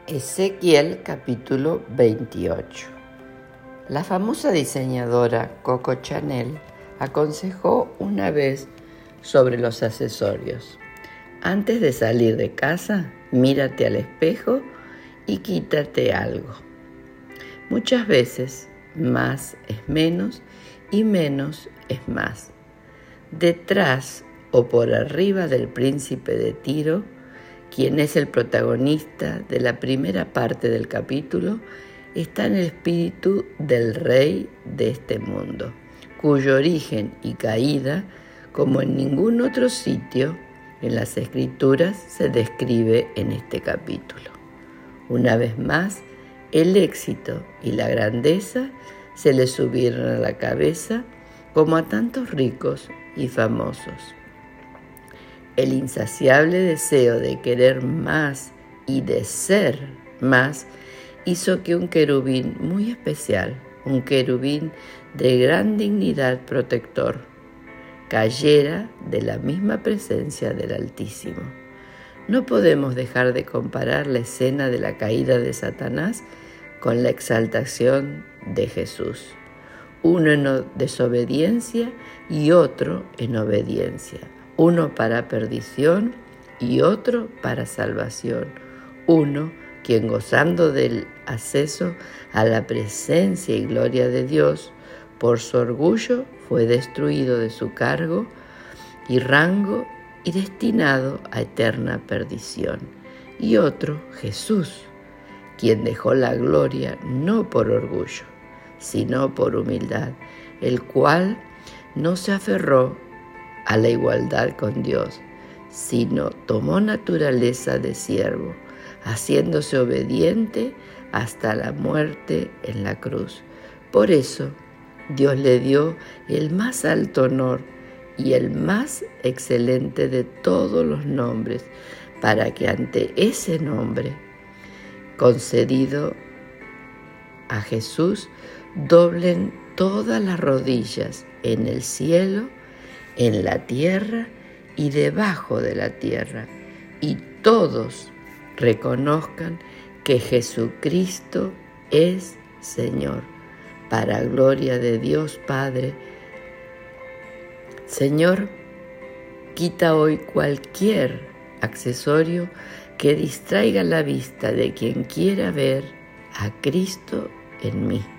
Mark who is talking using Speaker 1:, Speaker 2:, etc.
Speaker 1: Ezequiel capítulo 28. La famosa diseñadora Coco Chanel aconsejó una vez sobre los accesorios: antes de salir de casa, mírate al espejo y quítate algo. Muchas veces, más es menos y menos es más. Detrás o por arriba del príncipe de Tiro, quien es el protagonista de la primera parte del capítulo, está en el espíritu del rey de este mundo, cuyo origen y caída, como en ningún otro sitio en las Escrituras, se describe en este capítulo. Una vez más, el éxito y la grandeza se le subieron a la cabeza, como a tantos ricos y famosos. El insaciable deseo de querer más y de ser más hizo que un querubín muy especial, un querubín de gran dignidad protector, cayera de la misma presencia del Altísimo. No podemos dejar de comparar la escena de la caída de Satanás con la exaltación de Jesús, uno en desobediencia y otro en obediencia, uno para perdición y otro para salvación, uno quien, gozando del acceso a la presencia y gloria de Dios, por su orgullo fue destruido de su cargo y rango y destinado a eterna perdición, y otro, Jesús, quien dejó la gloria no por orgullo, sino por humildad, el cual no se aferró a la igualdad con Dios, sino tomó naturaleza de siervo, haciéndose obediente hasta la muerte en la cruz. Por eso, Dios le dio el más alto honor y el más excelente de todos los nombres, para que ante ese nombre concedido a Jesús doblen todas las rodillas en el cielo, en la tierra y debajo de la tierra, y todos reconozcan que Jesucristo es Señor, para gloria de Dios Padre. Señor, quita hoy cualquier accesorio que distraiga la vista de quien quiera ver a Cristo en mí.